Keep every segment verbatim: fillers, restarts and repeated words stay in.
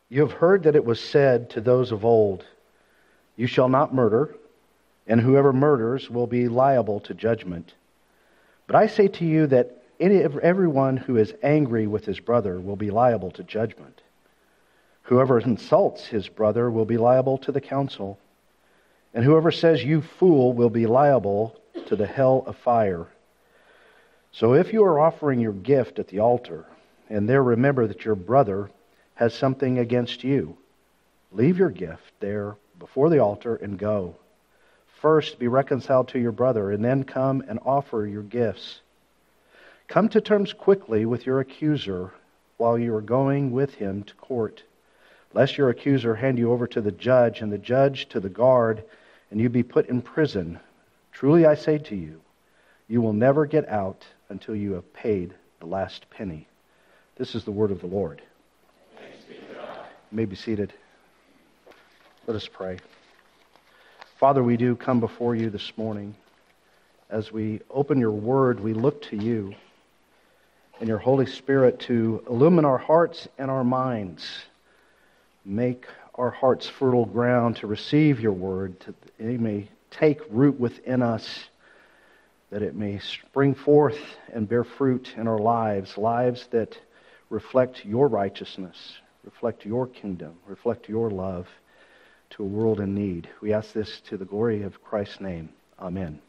You have heard that it was said to those of old, 'You shall not murder, and whoever murders will be liable to judgment.' But I say to you that any, everyone who is angry with his brother will be liable to judgment. Whoever insults his brother will be liable to the council. And whoever says, 'You fool,' will be liable to the hell of fire. So if you are offering your gift at the altar, and there remember that your brother has something against you, leave your gift there before the altar and go. First be reconciled to your brother, and then come and offer your gifts. Come to terms quickly with your accuser while you are going with him to court, lest your accuser hand you over to the judge, and the judge to the guard, and you be put in prison. Truly I say to you, you will never get out until you have paid the last penny." This is the word of the Lord. Thanks be to God. You may be seated. Let us pray. Father, we do come before you this morning. As we open your word, we look to you and your Holy Spirit to illumine our hearts and our minds. Make our hearts fertile ground to receive your word, that it may take root within us, that it may spring forth and bear fruit in our lives, lives that reflect your righteousness, reflect your kingdom, reflect your love to a world in need. We ask this to the glory of Christ's name. Amen.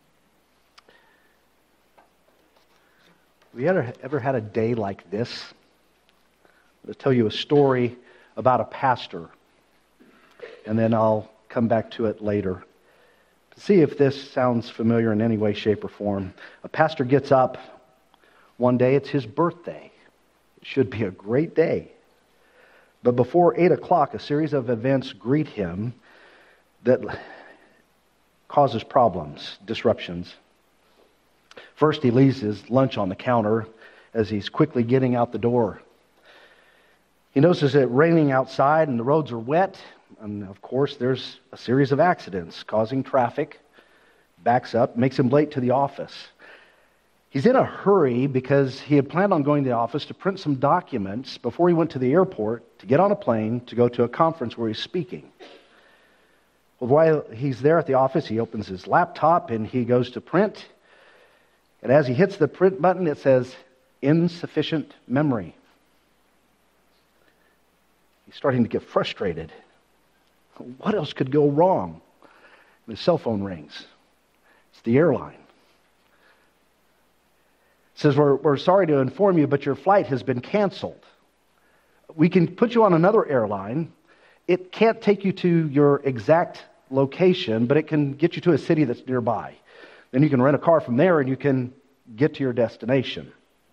Have you ever, ever had a day like this? I'll tell you a story about a pastor, and then I'll come back to it later. See if this sounds familiar in any way, shape, or form. A pastor gets up one day, it's his birthday. It should be a great day. But before eight o'clock, a series of events greet him that causes problems, disruptions. First, he leaves his lunch on the counter as he's quickly getting out the door. He notices it raining outside and the roads are wet. And of course, there's a series of accidents causing traffic, backs up, makes him late to the office. He's in a hurry because he had planned on going to the office to print some documents before he went to the airport to get on a plane to go to a conference where he's speaking. Well, while he's there at the office, he opens his laptop and he goes to print. And as he hits the print button, it says, "Insufficient memory." He's starting to get frustrated. What else could go wrong? His cell phone rings. It's the airline. It says, we're, we're sorry to inform you, but your flight has been canceled. We can put you on another airline. It can't take you to your exact location, but it can get you to a city that's nearby. Then you can rent a car from there and you can get to your destination.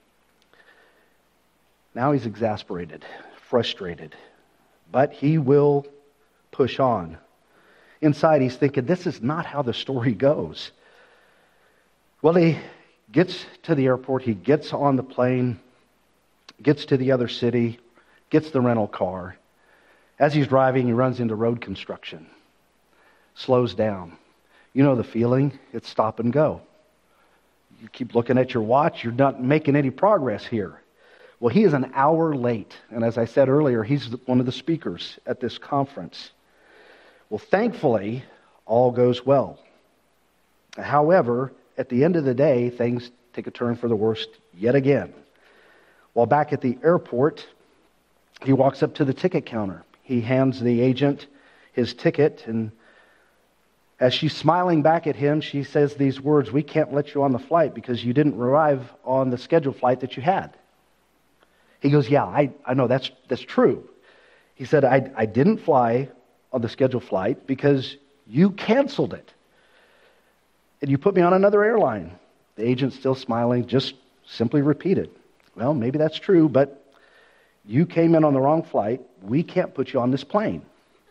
Now he's exasperated, frustrated, but he will push on. Inside, he's thinking, this is not how the story goes. Well, he gets to the airport, he gets on the plane, gets to the other city, gets the rental car. As he's driving, he runs into road construction, slows down. You know the feeling, it's stop and go. You keep looking at your watch, you're not making any progress here. Well, he is an hour late, and as I said earlier, he's one of the speakers at this conference. Well, thankfully, all goes well. However, at the end of the day, things take a turn for the worst yet again. While back at the airport, he walks up to the ticket counter. He hands the agent his ticket, and as she's smiling back at him, she says these words, "We can't let you on the flight because you didn't arrive on the scheduled flight that you had." He goes, "Yeah, I, I know, that's that's true." He said, I, I didn't fly on the scheduled flight because you canceled it. And you put me on another airline." The agent, still smiling, just simply repeated, "Well, maybe that's true, but you came in on the wrong flight. We can't put you on this plane."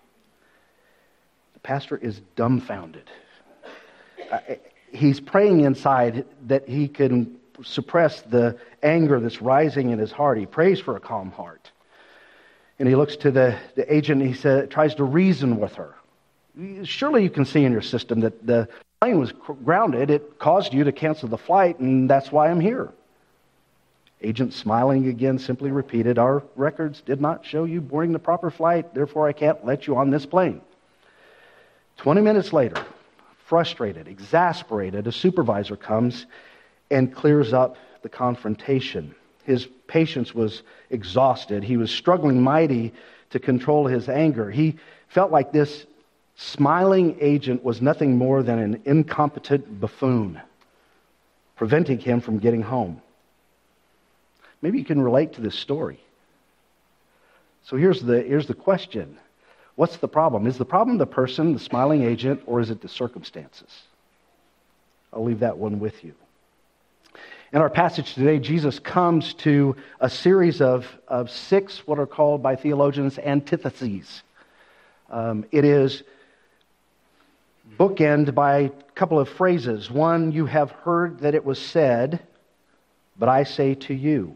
The pastor is dumbfounded. Uh, he's praying inside that he can suppress the anger that's rising in his heart. He prays for a calm heart. And he looks to the, the agent and he said, tries to reason with her. "Surely you can see in your system that the plane was grounded. It caused you to cancel the flight, and that's why I'm here." Agent, smiling again, simply repeated, "Our records did not show you boarding the proper flight, therefore I can't let you on this plane." Twenty minutes later, frustrated, exasperated, a supervisor comes and clears up the confrontation. His patience was exhausted. He was struggling mighty to control his anger. He felt like this smiling agent was nothing more than an incompetent buffoon, preventing him from getting home. Maybe you can relate to this story. So here's the, here's the question. What's the problem? Is the problem the person, the smiling agent, or is it the circumstances? I'll leave that one with you. In our passage today, Jesus comes to a series of, of six what are called by theologians antitheses. Um, it is bookended by a couple of phrases. One, you have heard that it was said, but I say to you.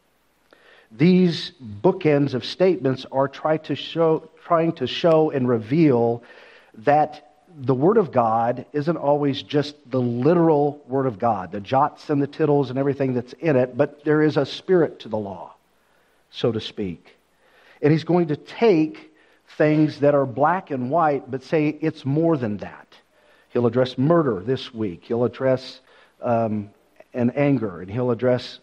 These bookends of statements are try to show, trying to show and reveal that the Word of God isn't always just the literal Word of God, the jots and the tittles and everything that's in it, but there is a spirit to the law, so to speak. And he's going to take things that are black and white, but say it's more than that. He'll address murder this week. He'll address um, an anger, and he'll address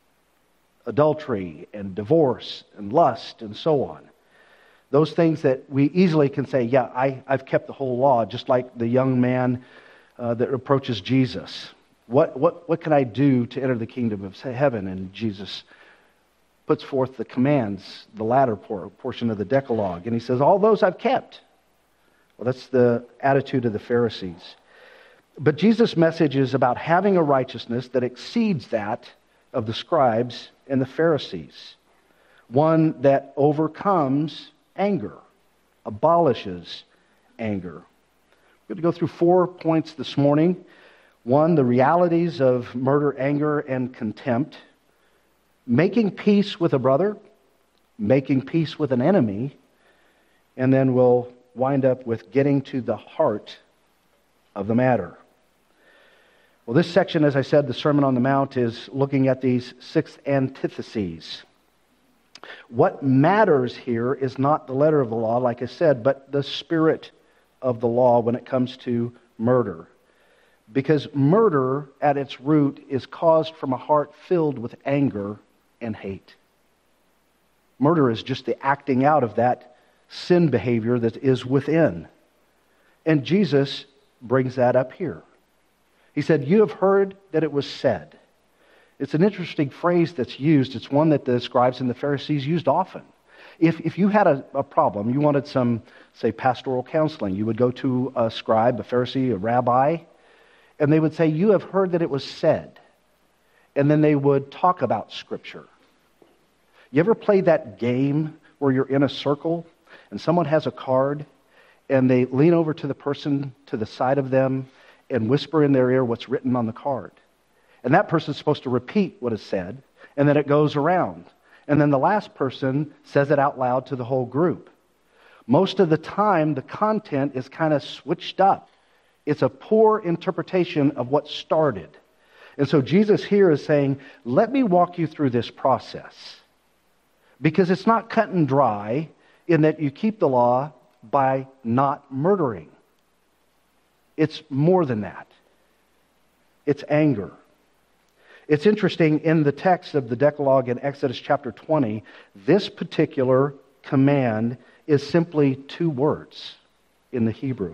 adultery and divorce and lust and so on. Those things that we easily can say, yeah, I, I've kept the whole law, just like the young man uh, that approaches Jesus. What, what, what can I do to enter the kingdom of heaven? And Jesus puts forth the commands, the latter portion of the Decalogue. And he says, all those I've kept. Well, that's the attitude of the Pharisees. But Jesus' message is about having a righteousness that exceeds that of the scribes and the Pharisees. One that overcomes anger, abolishes anger. We're going to go through four points this morning. One, the realities of murder, anger, and contempt. Making peace with a brother. Making peace with an enemy. And then we'll wind up with getting to the heart of the matter. Well, this section, as I said, the Sermon on the Mount, is looking at these six antitheses. What matters here is not the letter of the law, like I said, but the spirit of the law when it comes to murder. Because murder, at its root, is caused from a heart filled with anger and hate. Murder is just the acting out of that sin behavior that is within. And Jesus brings that up here. He said, you have heard that it was said. It's an interesting phrase that's used. It's one that the scribes and the Pharisees used often. If, if you had a, a problem, you wanted some, say, pastoral counseling, you would go to a scribe, a Pharisee, a rabbi, and they would say, you have heard that it was said. And then they would talk about Scripture. You ever play that game where you're in a circle and someone has a card and they lean over to the person to the side of them and whisper in their ear what's written on the card? And that person's supposed to repeat what is said, and then it goes around. And then the last person says it out loud to the whole group. Most of the time, the content is kind of switched up. It's a poor interpretation of what started. And so Jesus here is saying, let me walk you through this process. Because it's not cut and dry in that you keep the law by not murdering. It's more than that. It's anger. It's interesting, in the text of the Decalogue in Exodus chapter twenty, this particular command is simply two words in the Hebrew.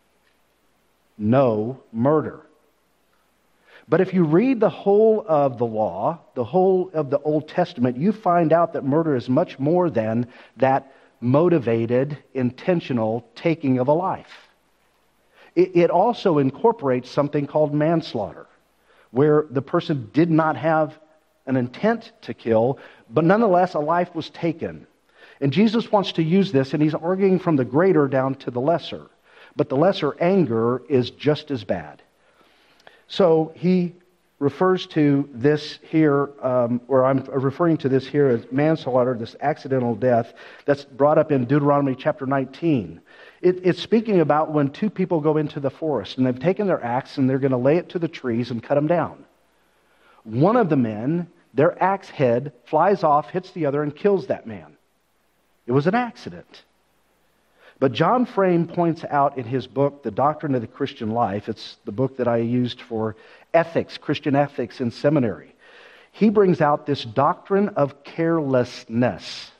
No murder. But if you read the whole of the law, the whole of the Old Testament, you find out that murder is much more than that motivated, intentional taking of a life. It, it also incorporates something called manslaughter, where the person did not have an intent to kill, but nonetheless a life was taken. And Jesus wants to use this, and he's arguing from the greater down to the lesser. But the lesser anger is just as bad. So he refers to this here, um, or I'm referring to this here as manslaughter, this accidental death, that's brought up in Deuteronomy chapter nineteen. It, it's speaking about when two people go into the forest, and they've taken their axe, and they're going to lay it to the trees and cut them down. One of the men their axe head flies off, hits the other, and kills that man. It was an accident. But John Frame points out in his book, The Doctrine of the Christian Life, it's the book that I used for ethics, Christian ethics in seminary. He brings out this doctrine of carelessness.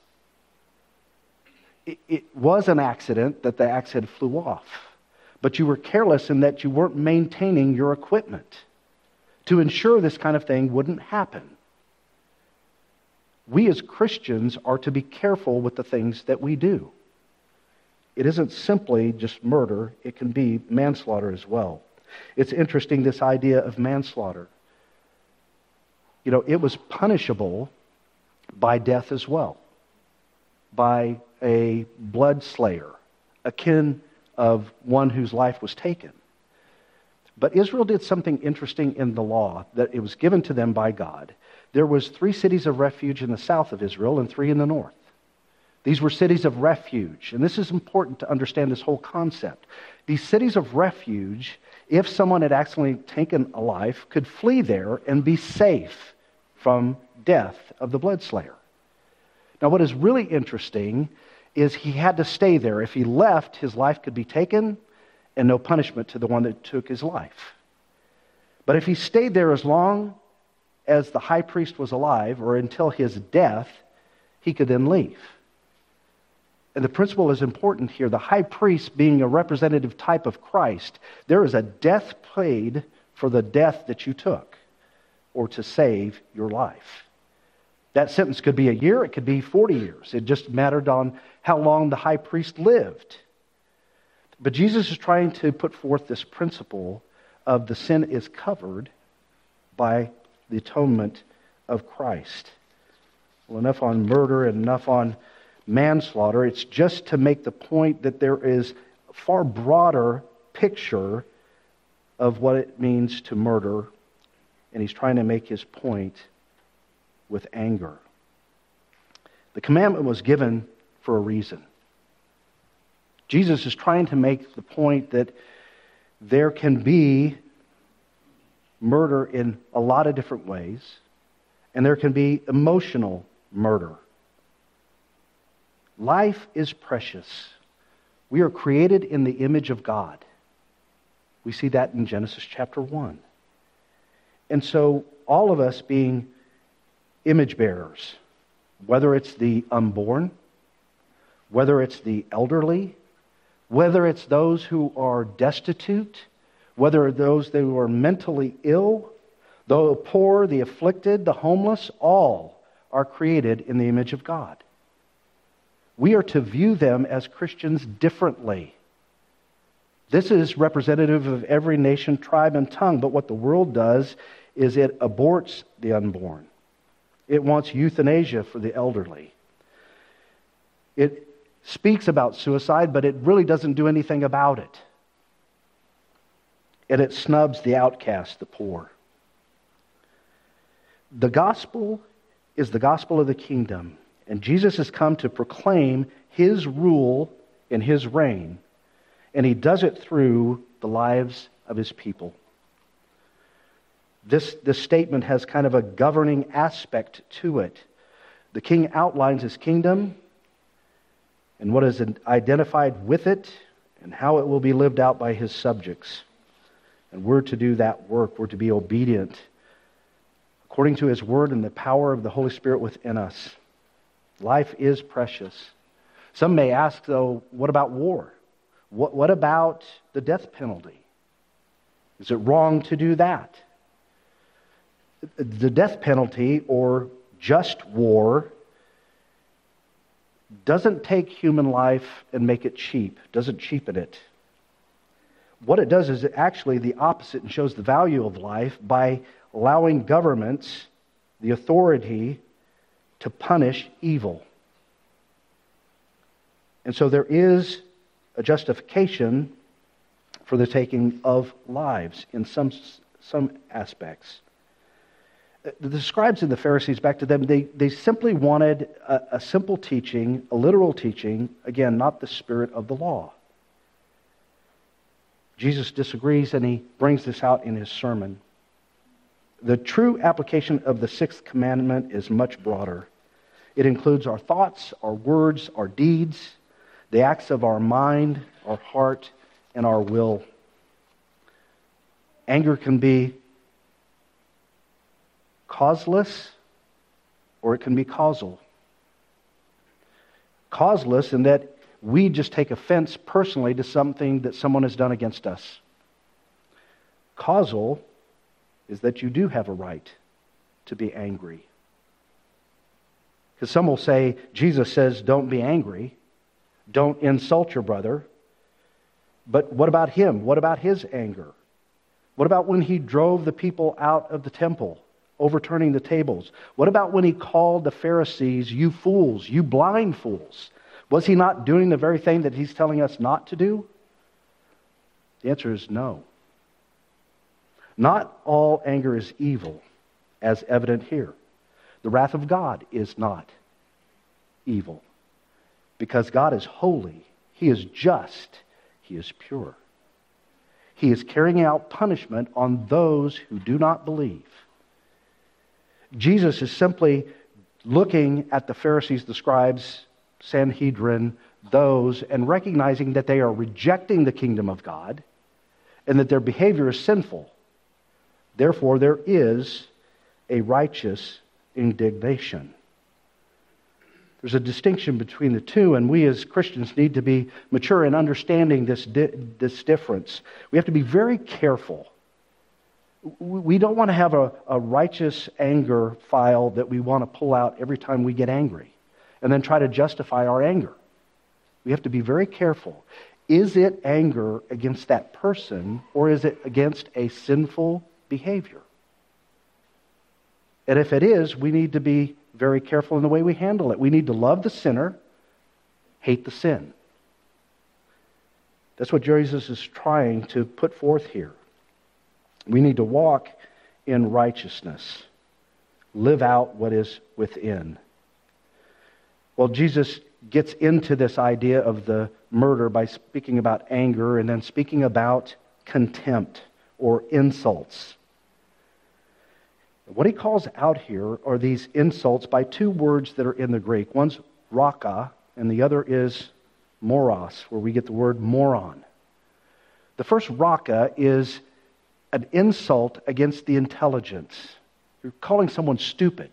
It, it was an accident that the axe head flew off, but you were careless in that you weren't maintaining your equipment to ensure this kind of thing wouldn't happen. We as Christians are to be careful with the things that we do. It isn't simply just murder, it can be manslaughter as well. It's interesting, this idea of manslaughter. You know, it was punishable by death as well, by a blood slayer, akin of one whose life was taken. But Israel did something interesting in the law, that it was given to them by God. There was three cities of refuge in the south of Israel and three in the north. These were cities of refuge, and this is important to understand this whole concept. These cities of refuge, if someone had accidentally taken a life, could flee there and be safe from death of the blood slayer. Now, what is really interesting is he had to stay there. If he left, his life could be taken and no punishment to the one that took his life. But if he stayed there as long as the high priest was alive, or until his death, he could then leave. And the principle is important here. The high priest being a representative type of Christ, there is a death paid for the death that you took, or to save your life. That sentence could be a year, it could be forty years. It just mattered on how long the high priest lived. But Jesus is trying to put forth this principle of the sin is covered by the atonement of Christ. Well, enough on murder and enough on manslaughter. It's just to make the point that there is a far broader picture of what it means to murder, and he's trying to make his point with anger. The commandment was given for a reason. Jesus is trying to make the point that there can be murder in a lot of different ways, and there can be emotional murder. Life is precious. We are created in the image of God. We see that in Genesis chapter one. And so all of us being image bearers, whether it's the unborn, whether it's the elderly, whether it's those who are destitute, whether those who are mentally ill, the poor, the afflicted, the homeless, all are created in the image of God. We are to view them as Christians differently. This is representative of every nation, tribe, and tongue, but what the world does is it aborts the unborn. It wants euthanasia for the elderly. It speaks about suicide, but it really doesn't do anything about it. And it snubs the outcast, the poor. The gospel is the gospel of the kingdom, and Jesus has come to proclaim his rule and his reign, and he does it through the lives of his people. This, this statement has kind of a governing aspect to it. The king outlines his kingdom and what is identified with it and how it will be lived out by his subjects. And we're to do that work. We're to be obedient according to his word and the power of the Holy Spirit within us. Life is precious. Some may ask, though, what about war? What, what about the death penalty? Is it wrong to do that? The death penalty, or just war, doesn't take human life and make it cheap, doesn't cheapen it. What it does is actually the opposite and shows the value of life by allowing governments the authority to punish evil. And so there is a justification for the taking of lives in some, some aspects. The scribes and the Pharisees, back to them, they, they simply wanted a, a simple teaching, a literal teaching, again, not the spirit of the law. Jesus disagrees, and he brings this out in his sermon. The true application of the sixth commandment is much broader. It includes our thoughts, our words, our deeds, the acts of our mind, our heart, and our will. Anger can be causeless or it can be causal. Causeless in that we just take offense personally to something that someone has done against us. Causal is that you do have a right to be angry. Because some will say, Jesus says, don't be angry. Don't insult your brother. But what about him? What about his anger? What about when he drove the people out of the temple, overturning the tables? What about when he called the Pharisees, you fools, you blind fools? Was he not doing the very thing that he's telling us not to do? The answer is no. Not all anger is evil, as evident here. The wrath of God is not evil, because God is holy, He is just, He is pure. He is carrying out punishment on those who do not believe. Jesus is simply looking at the Pharisees, the scribes, Sanhedrin, those, and recognizing that they are rejecting the kingdom of God and that their behavior is sinful. Therefore, there is a righteous indignation. There's a distinction between the two, and we as Christians need to be mature in understanding this, di- this difference. We have to be very careful. We don't want to have a, a righteous anger file that we want to pull out every time we get angry and then try to justify our anger. We have to be very careful. Is it anger against that person, or is it against a sinful behavior? And if it is, we need to be very careful in the way we handle it. We need to love the sinner, hate the sin. That's what Jesus is trying to put forth here. We need to walk in righteousness, live out what is within. Well, Jesus gets into this idea of the murder by speaking about anger and then speaking about contempt or insults. What he calls out here are these insults by two words that are in the Greek. One's raka, and the other is moros, where we get the word moron. The first raka is an insult against the intelligence. You're calling someone stupid.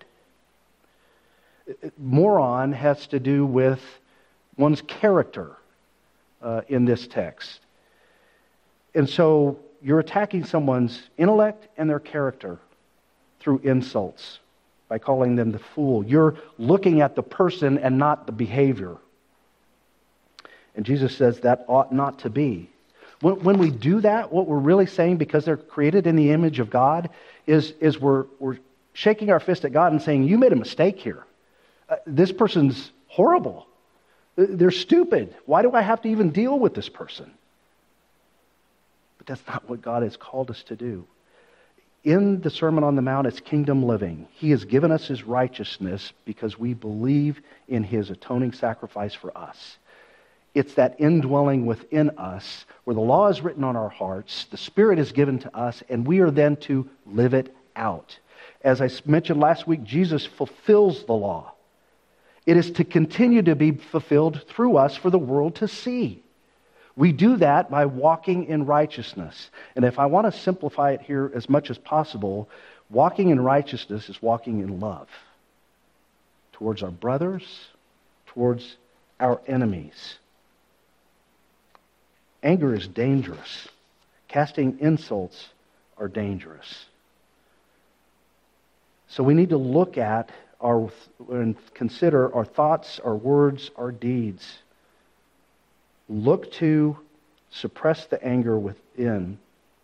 Moron has to do with one's character uh, in this text. And so you're attacking someone's intellect and their character through insults, by calling them the fool. You're looking at the person and not the behavior. And Jesus says that ought not to be. When, when we do that, what we're really saying, because they're created in the image of God, is, is we're, we're shaking our fist at God and saying, you made a mistake here. Uh, this person's horrible. They're stupid. Why do I have to even deal with this person? But that's not what God has called us to do. In the Sermon on the Mount, it's kingdom living. He has given us His righteousness because we believe in His atoning sacrifice for us. It's that indwelling within us where the law is written on our hearts, the Spirit is given to us, and we are then to live it out. As I mentioned last week, Jesus fulfills the law. It is to continue to be fulfilled through us for the world to see. We do that by walking in righteousness. And if I want to simplify it here as much as possible, walking in righteousness is walking in love towards our brothers, towards our enemies. Anger is dangerous. Casting insults are dangerous. So we need to look at our and consider our thoughts, our words, our deeds. Look to suppress the anger within.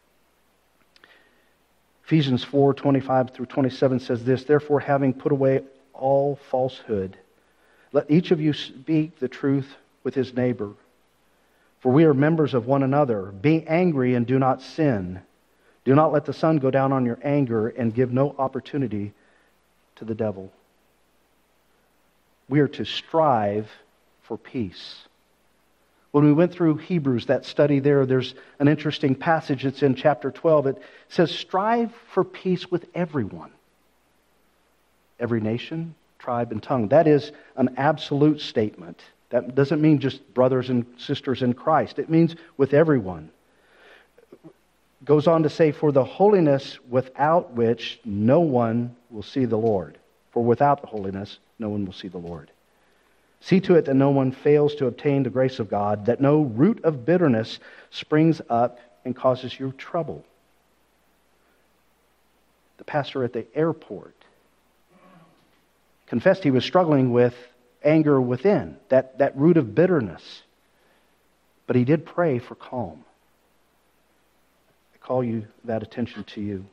Ephesians four, twenty-five through twenty-seven says this, therefore, having put away all falsehood, let each of you speak the truth with his neighbor. For we are members of one another. Be angry and do not sin. Do not let the sun go down on your anger and give no opportunity to the devil. We are to strive for peace. When we went through Hebrews, that study there, there's an interesting passage. It's in chapter twelve. It says, strive for peace with everyone. Every nation, tribe, and tongue. That is an absolute statement. That doesn't mean just brothers and sisters in Christ. It means with everyone. Goes on to say, for the holiness without which no one will see the Lord. For without the holiness, no one will see the Lord. See to it that no one fails to obtain the grace of God, that no root of bitterness springs up and causes you trouble. The pastor at the airport confessed he was struggling with anger within, that, that root of bitterness. But he did pray for calm. I call you that attention to you.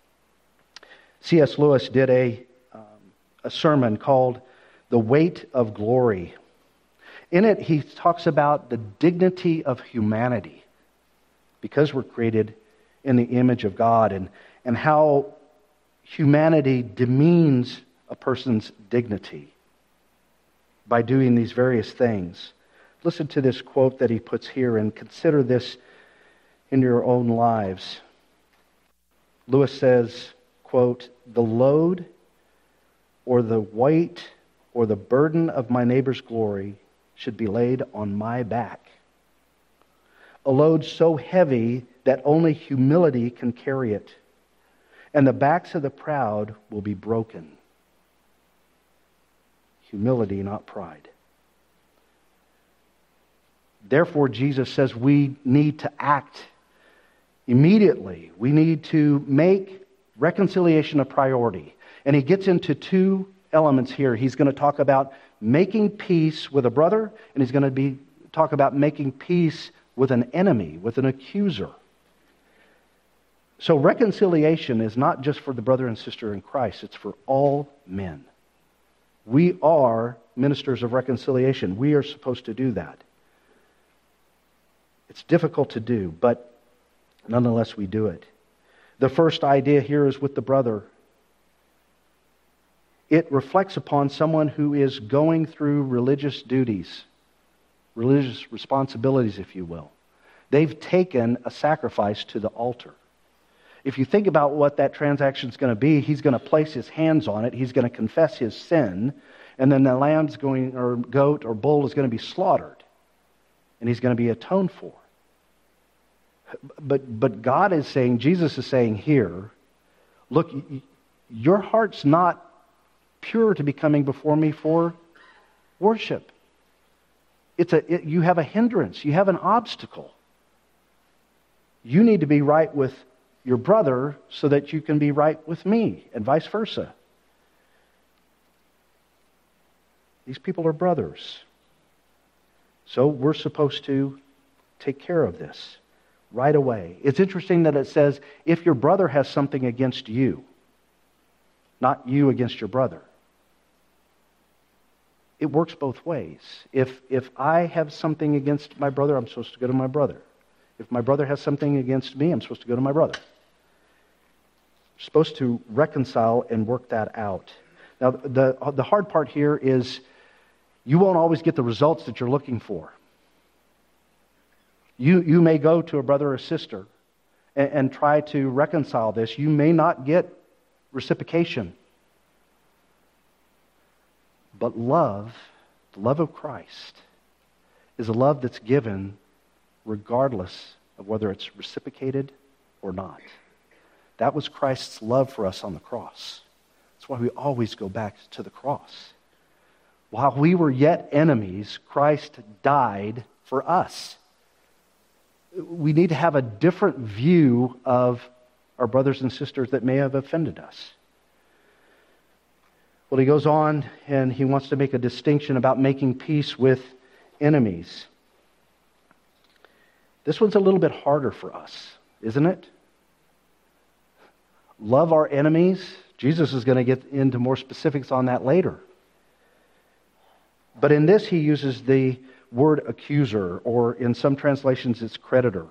C S Lewis did a, um, a sermon called The Weight of Glory. In it, he talks about the dignity of humanity because we're created in the image of God, and, and how humanity demeans a person's dignity by doing these various things. Listen to this quote that he puts here and consider this in your own lives. Lewis says, quote, the load or the weight or the burden of my neighbor's glory should be laid on my back. A load so heavy that only humility can carry it, and the backs of the proud will be broken. Humility, not pride. Therefore, Jesus says we need to act immediately. We need to make reconciliation a priority. And he gets into two elements here. He's going to talk about making peace with a brother, and he's going to be talk about making peace with an enemy, with an accuser. So reconciliation is not just for the brother and sister in Christ, it's for all men. We are ministers of reconciliation. We are supposed to do that. It's difficult to do, but nonetheless we do it. The first idea here is with the brother. It reflects upon someone who is going through religious duties, religious responsibilities, if you will. They've taken a sacrifice to the altar. If you think about what that transaction is going to be, he's going to place his hands on it, he's going to confess his sin, and then the lamb's going, or goat or bull is going to be slaughtered, and he's going to be atoned for. But, but God is saying, Jesus is saying here, look, your heart's not pure to be coming before me for worship. It's a, it, you have a hindrance, you have an obstacle. You need to be right with your brother so that you can be right with me, and vice versa. These people are brothers. So we're supposed to take care of this right away. It's interesting that it says, if your brother has something against you, not you against your brother. It works both ways. If, if I have something against my brother, I'm supposed to go to my brother. If my brother has something against me, I'm supposed to go to my brother. We're supposed to reconcile and work that out. Now, the, the hard part here is you won't always get the results that you're looking for. You, you may go to a brother or sister and, and try to reconcile this. You may not get reciprocation. But love, the love of Christ, is a love that's given regardless of whether it's reciprocated or not. That was Christ's love for us on the cross. That's why we always go back to the cross. While we were yet enemies, Christ died for us. We need to have a different view of our brothers and sisters that may have offended us. Well, he goes on and he wants to make a distinction about making peace with enemies. This one's a little bit harder for us, isn't it? Love our enemies. Jesus is going to get into more specifics on that later. But in this, he uses the word accuser, or in some translations, it's creditor.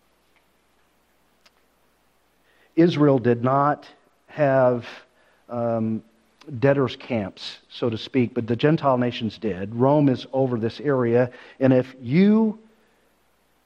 Israel did not have um, debtors' camps, so to speak, but the Gentile nations did. Rome is over this area, and if you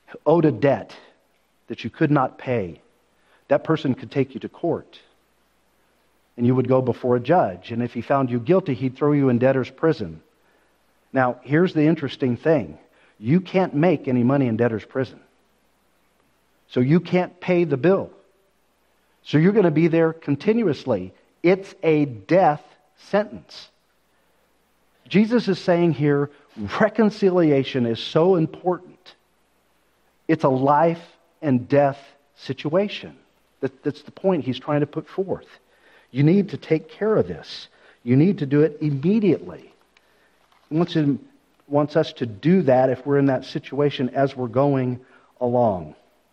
owed a debt that you could not pay, that person could take you to court. And you would go before a judge. And if he found you guilty, he'd throw you in debtor's prison. Now, here's the interesting thing. You can't make any money in debtor's prison. So you can't pay the bill. So you're going to be there continuously. It's a death sentence. Jesus is saying here, reconciliation is so important. It's a life and death situation. That, that's the point he's trying to put forth. You need to take care of this. You need to do it immediately. He wants, to, wants us to do that if we're in that situation as we're going along.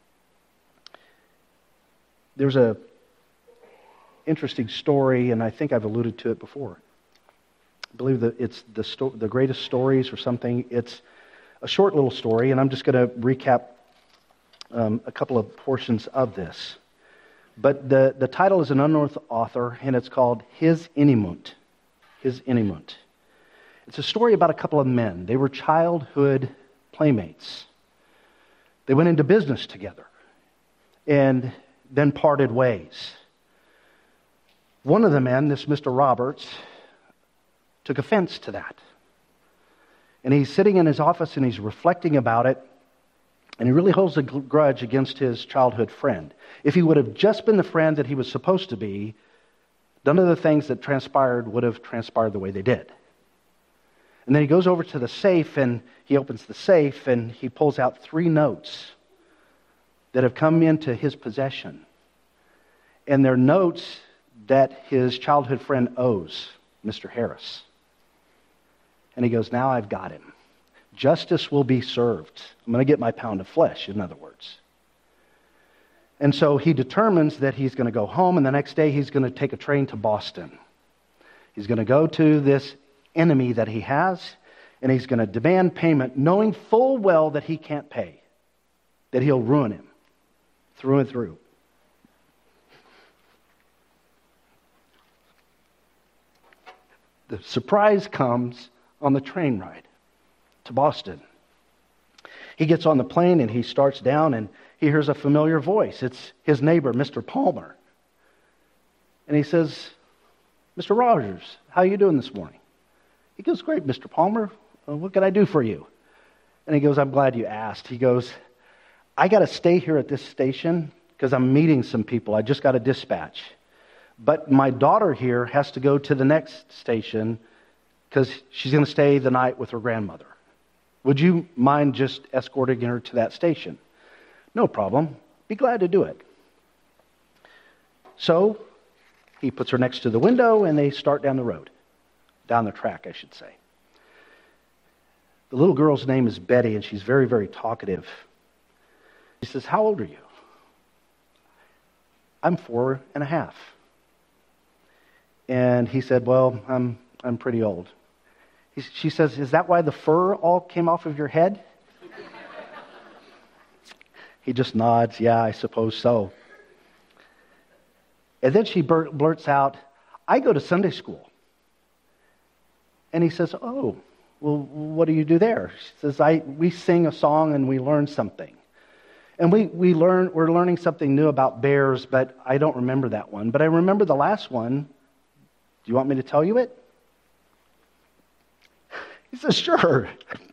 There's a interesting story, and I think I've alluded to it before. I believe that it's the, sto- the greatest stories or something. It's a short little story, and I'm just going to recap um, a couple of portions of this. But the, the title is an unknown author, and it's called His Inimunt. His Inimunt. It's a story about a couple of men. They were childhood playmates. They went into business together and then parted ways. One of the men, this Mister Roberts, took offense to that. And he's sitting in his office and he's reflecting about it. And he really holds a grudge against his childhood friend. If he would have just been the friend that he was supposed to be, none of the things that transpired would have transpired the way they did. And then he goes over to the safe and he opens the safe and he pulls out three notes that have come into his possession. And they're notes that his childhood friend owes Mister Harris. And he goes, now I've got him. Justice will be served. I'm going to get my pound of flesh, in other words. And so he determines that he's going to go home, and the next day he's going to take a train to Boston. He's going to go to this enemy that he has, and he's going to demand payment, knowing full well that he can't pay, that he'll ruin him through and through. The surprise comes on the train ride to Boston. He gets on the plane and he starts down and he hears a familiar voice. It's his neighbor, Mister Palmer. And he says, Mister Rogers, how are you doing this morning? He goes, great, Mister Palmer. Well, what can I do for you? And he goes, I'm glad you asked. He goes, I got to stay here at this station because I'm meeting some people. I just got a dispatch. But my daughter here has to go to the next station because she's going to stay the night with her grandmother. Would you mind just escorting her to that station? No problem. Be glad to do it. So he puts her next to the window and they start down the road. Down the track, I should say. The little girl's name is Betty and she's very, very talkative. He says, how old are you? I'm four and a half. And he said, well, I'm I'm pretty old. He, she says, is that why the fur all came off of your head? He just nods, yeah, I suppose so. And then she blurts out, I go to Sunday school. And he says, oh, well, what do you do there? She says, I we sing a song and we learn something. And we, we learn, we're learning something new about bears, but I don't remember that one. But I remember the last one. Do you want me to tell you it? He says, sure.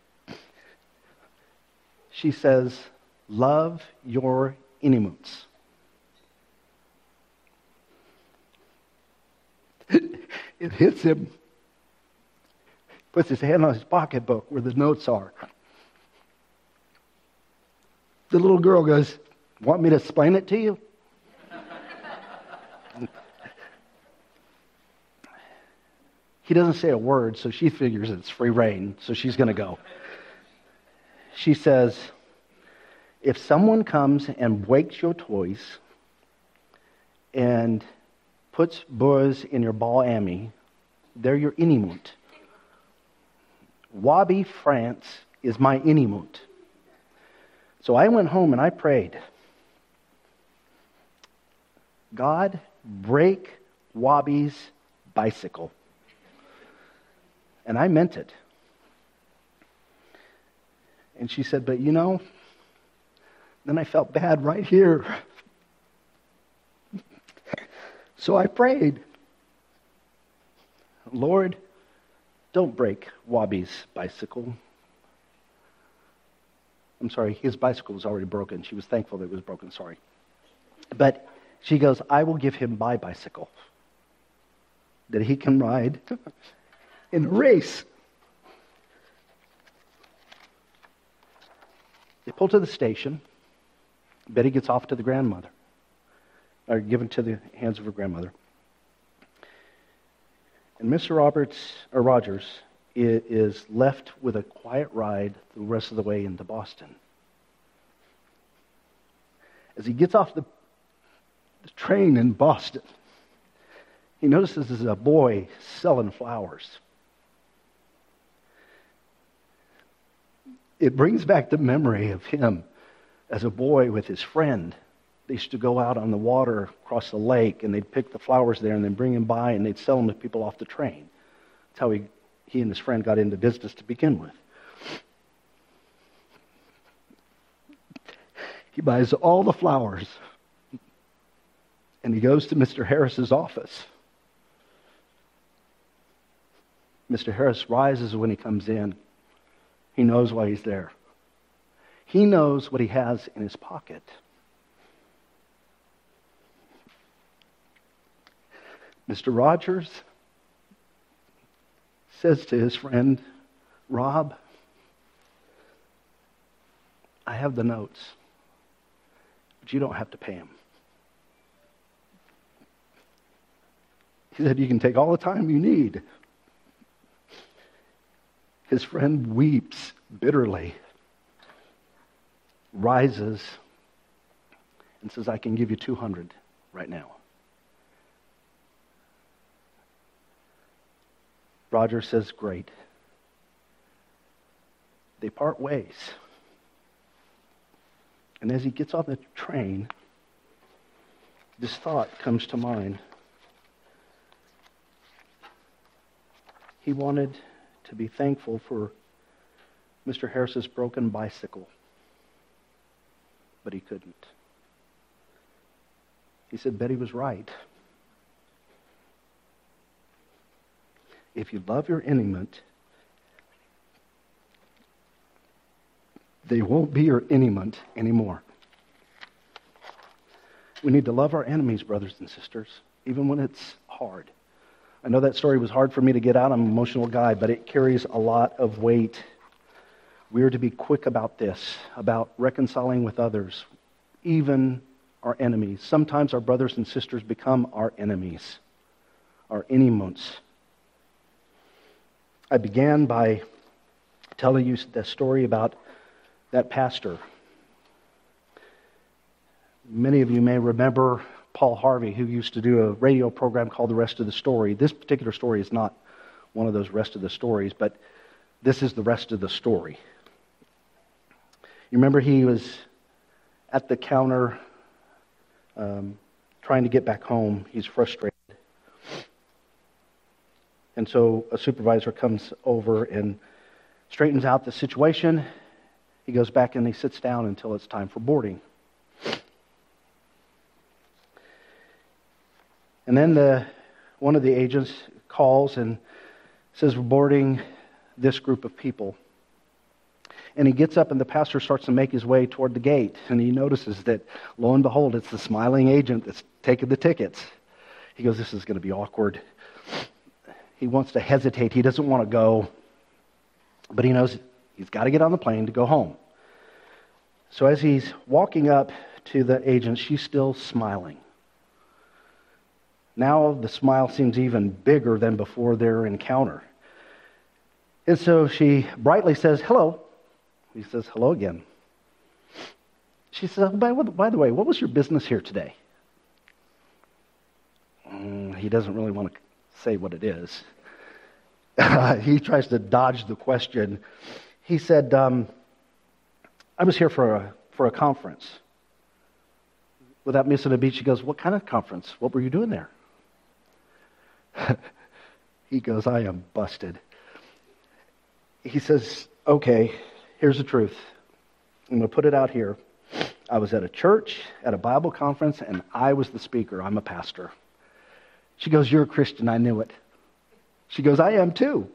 She says, love your inimuts. It hits him. Puts his hand on his pocketbook where the notes are. The little girl goes, want me to explain it to you? He doesn't say a word, so she figures it's free reign, so she's going to go. She says, if someone comes and wakes your toys and puts burrs in your ball ammy, they're your inimunt. Wabi France is my inimunt. So I went home and I prayed, God, break Wabi's bicycle. And I meant it. And she said, but you know, Then I felt bad right here. So I prayed, Lord, don't break Wabi's bicycle. I'm sorry, his bicycle was already broken. She was thankful that it was broken, sorry. But she goes, I will give him my bicycle, that he can ride in a race. They pull to the station. Betty gets off to the grandmother, or given to the hands of her grandmother. And Mister Roberts, or Rogers, is left with a quiet ride the rest of the way into Boston. As he gets off the, the train in Boston, he notices there's a boy selling flowers. It brings back the memory of him as a boy with his friend. They used to go out on the water across the lake, and they'd pick the flowers there and then bring them by, and they'd sell them to people off the train. That's how he, he and his friend got into business to begin with. He buys all the flowers, and he goes to Mister Harris's office. Mister Harris rises when he comes in. He knows why he's there. He knows what he has in his pocket. Mister Rogers says to his friend, Rob, I have the notes, but you don't have to pay them. He said, you can take all the time you need. His friend weeps bitterly, rises, and says, I can give you two hundred right now. Roger says, great. They part ways. And as he gets on the train, this thought comes to mind. He wanted to be thankful for Mister Harris's broken bicycle, but he couldn't. He said Betty was right. If you love your enemy, they won't be your enemy anymore. We need to love our enemies, brothers and sisters, even when it's hard. I know that story was hard for me to get out. I'm an emotional guy, but it carries a lot of weight. We are to be quick about this, about reconciling with others, even our enemies. Sometimes our brothers and sisters become our enemies, our enemies. I began by telling you the story about that pastor. Many of you may remember Paul Harvey, who used to do a radio program called The Rest of the Story. This particular story is not one of those rest of the stories, but this is the rest of the story. You remember he was at the counter um, trying to get back home. He's frustrated. And so a supervisor comes over and straightens out the situation. He goes back and he sits down until it's time for boarding. And then the one of the agents calls and says, we're boarding this group of people. And he gets up and the pastor starts to make his way toward the gate. And he notices that, lo and behold, it's the smiling agent that's taking the tickets. He goes, this is going to be awkward. He wants to hesitate. He doesn't want to go. But he knows he's got to get on the plane to go home. So as he's walking up to the agent, she's still smiling. Now the smile seems even bigger than before their encounter. And so she brightly says, hello. He says, hello again. She says, by, by the way, what was your business here today? Mm, he doesn't really want to say what it is. Uh, he tries to dodge the question. He said, um, I was here for a, for a conference. Without missing a beat, she goes, what kind of conference? What were you doing there? He goes, I am busted. He says, okay, here's the truth. I'm going to put it out here. I was at a church, at a Bible conference, and I was the speaker. I'm a pastor. She goes, you're a Christian. I knew it. She goes, I am too.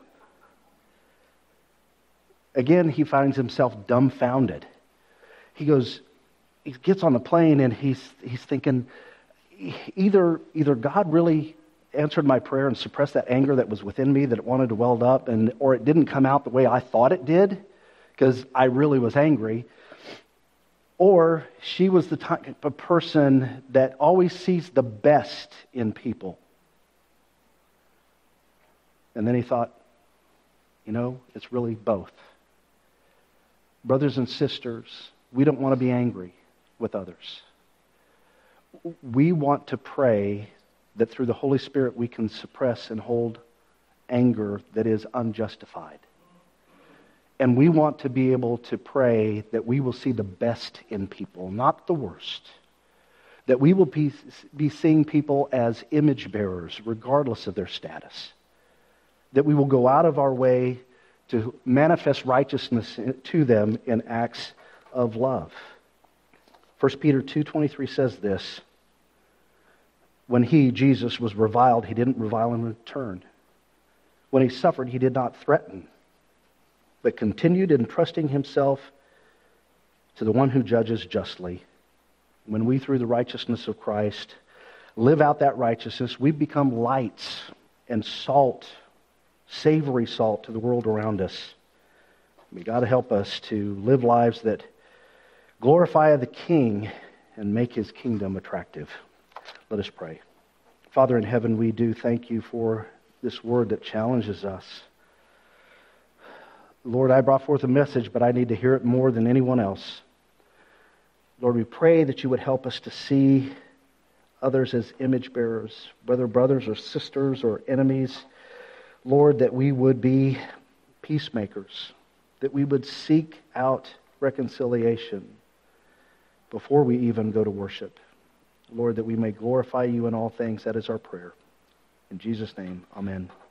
Again, he finds himself dumbfounded. He goes, he gets on the plane and he's he's thinking, either either God really answered my prayer and suppressed that anger that was within me that it wanted to weld up, and or it didn't come out the way I thought it did, because I really was angry. Or she was the type of person that always sees the best in people. And then he thought, you know, it's really both. Brothers and sisters, we don't want to be angry with others. We want to pray that through the Holy Spirit we can suppress and hold anger that is unjustified. And we want to be able to pray that we will see the best in people, not the worst. That we will be, be seeing people as image bearers, regardless of their status. That we will go out of our way to manifest righteousness to them in acts of love. First Peter two twenty-three says this, when he, Jesus, was reviled, he didn't revile in return. When he suffered, he did not threaten, but continued entrusting himself to the one who judges justly. When we, through the righteousness of Christ, live out that righteousness, we become lights and salt, savory salt to the world around us. May God help us to live lives that glorify the King and make his kingdom attractive. Let us pray. Father in heaven, we do thank you for this word that challenges us. Lord, I brought forth a message, but I need to hear it more than anyone else. Lord, we pray that you would help us to see others as image bearers, whether brothers or sisters or enemies. Lord, that we would be peacemakers, that we would seek out reconciliation before we even go to worship. Lord, that we may glorify you in all things. That is our prayer. In Jesus' name, amen.